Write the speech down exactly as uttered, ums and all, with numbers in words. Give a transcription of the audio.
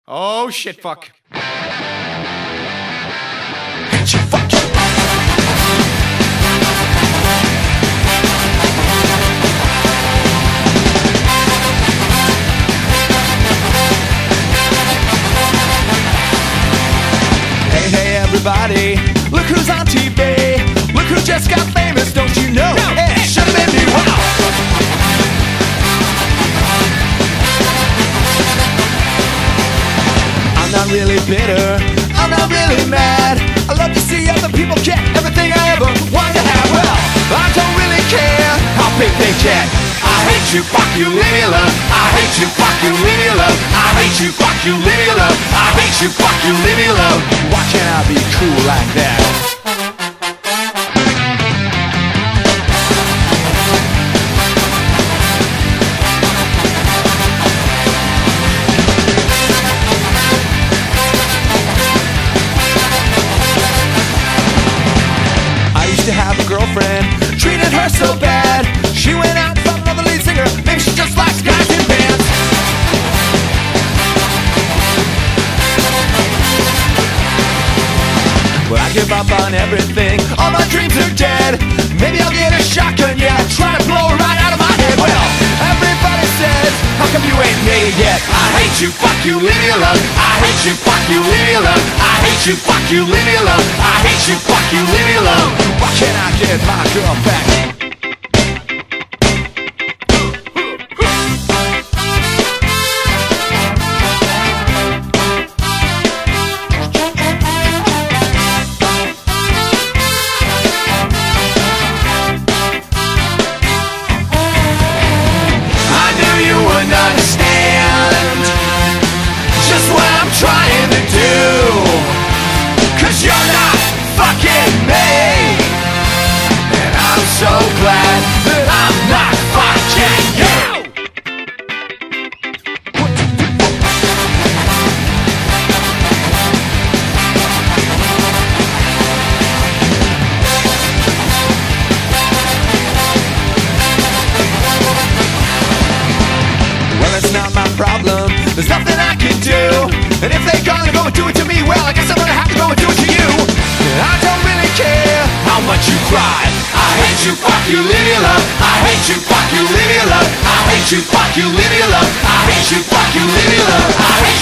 Oh, shit, fuck. Hate you, fuck you. Hey, hey, everybody, look who's on T V. Look who just got famous, don't you know? It should have been me, wow. I'm not really bitter, I'm not really mad. I love to see other people get everything I ever wanted to have. Well, I don't really care how big they get. I hate you, fuck you, leave me alone. I hate you, fuck you, leave me alone. I hate you, fuck you, leave me alone. I hate you, fuck you, leave me alone. Why can't I be cool like that? To have a girlfriend, treated her so bad. She went out and found another lead singer. Maybe she just likes guys in bands. Well, I give up on everything. All my dreams are dead. Maybe I'll get a shotgun, yeah, try to blow it right out of my head. Well, everybody says, how come you ain't made it yet? I hate you, fuck you, leave me alone. I hate you, fuck you, leave me alone. I hate you, fuck you, leave me alone. I hate you, fuck you, leave me alone. Why can't I get my girl back? Understand just what I'm trying to do, 'cause you're not fucking me, and I'm so glad that I'm not fucking you. Well, it's not my problem, there's nothing I can do. And if they're gonna go and do it to me, well, I guess I'm gonna have to go and do it to you. I don't really care how much you cry. I hate you, fuck you, leave me alone. I hate you, fuck you, leave me alone. I hate you, fuck you, leave me alone. I hate you, fuck you, leave me alone. I hate